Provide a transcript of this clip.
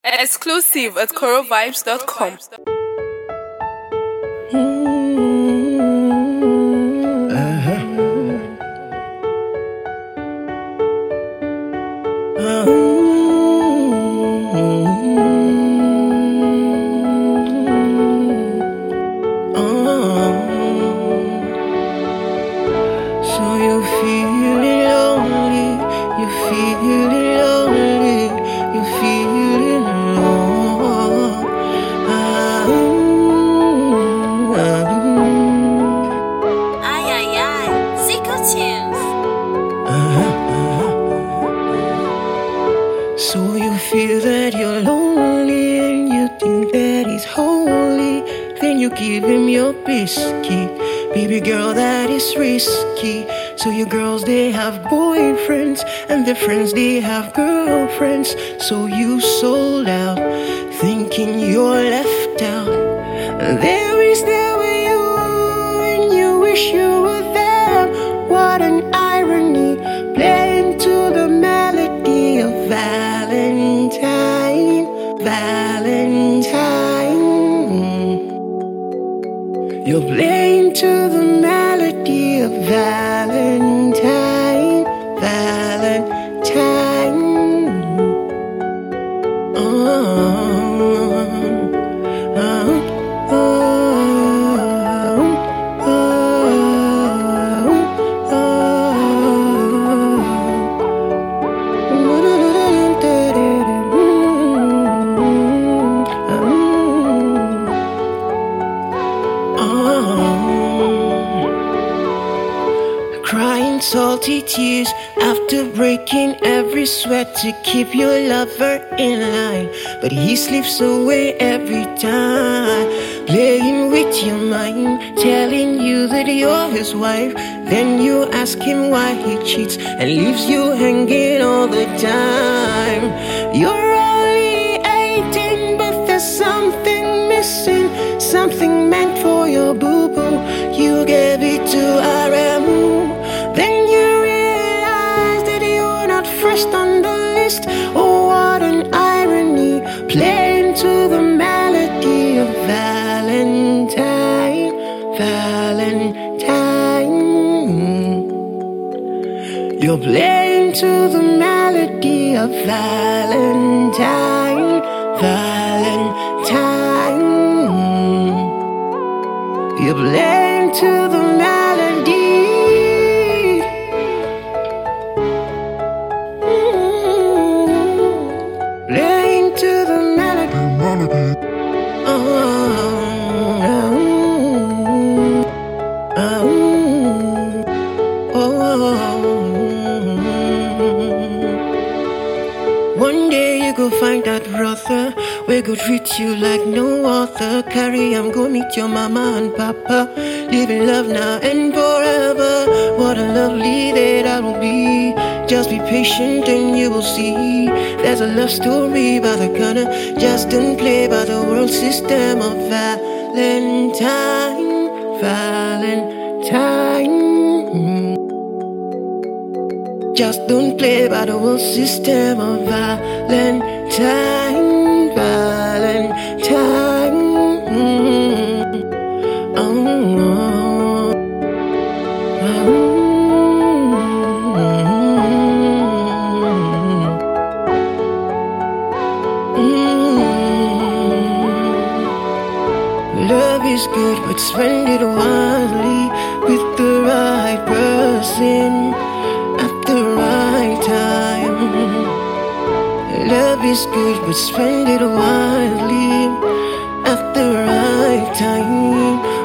Exclusive at corovibes.com. So you feeling lonely, you feeling lonely, you feeling alone. Ai ai ai, Zico Tunes. So you feel that you're lonely and you think that he's holy. Then you give him your biscuit. Baby girl, that is risky. So your girls, they have boyfriends, and their friends, they have girlfriends. So you sold out, thinking you're left out. And there is there with you, and you wish you were there. What an irony, playing to the melody of Valentine, Valentine. You're playing to the melody of Valentine, Valentine. Crying salty tears after breaking every sweat to keep your lover in line. But he slips away every time, playing with your mind, telling you that you're his wife. Then you ask him why he cheats and leaves you hanging all the time. You're only 18, but there's something missing, something meant for your boo-boo. You gave it to RM. Then you realize that you're not first on the list. Oh, what an irony, playing to the melody of Valentine, Valentine. You're playing to the melody of Valentine, Valentine. You're playing to the melody. Playing to the melody. One day you go find that brother, we go treat you like no other. Carry him, go meet your mama and papa. Live in love now and forever. What a lovely day that will be. Just be patient and you will see. There's a love story by the corner. Just don't play by the world system of Valentine, Valentine. Just don't play by the world system of Valentine, Valentine. Love is good, but spend it wisely with the right person at the right time. Love is good, but spend it wisely at the right time.